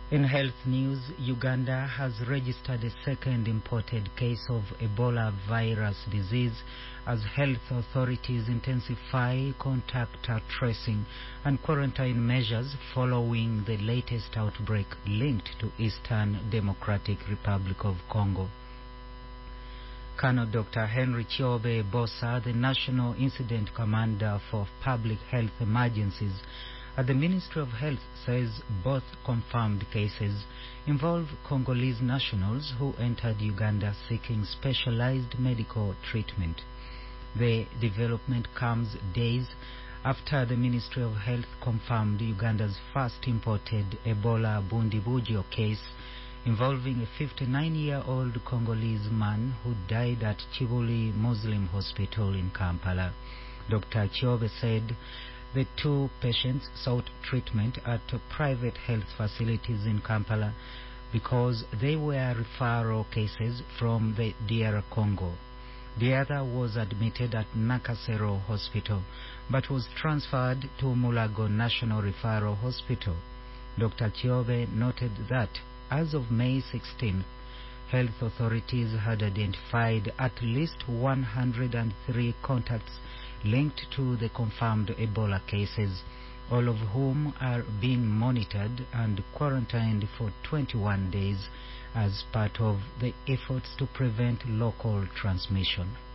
In health news, Uganda has registered a second imported case of Ebola virus disease as health authorities intensify contact tracing and quarantine measures following the latest outbreak linked to Eastern Democratic Republic of Congo. Colonel Dr. Henry Chiobe Bosa, the National Incident Commander for Public Health Emergencies at the Ministry of Health, says both confirmed cases involve Congolese nationals who entered Uganda seeking specialized medical treatment. The development comes days after the Ministry of Health confirmed Uganda's first imported Ebola Bundibugyo case involving a 59-year-old Congolese man who died at Chibuli Muslim Hospital in Kampala. Dr. Chiobe said the two patients sought treatment at private health facilities in Kampala because they were referral cases from the DR Congo. The other was admitted at Nakasero Hospital but was transferred to Mulago National Referral Hospital. Dr. Chiobe noted that as of May 16th, health authorities had identified at least 103 contacts linked to the confirmed Ebola cases, all of whom are being monitored and quarantined for 21 days as part of the efforts to prevent local transmission.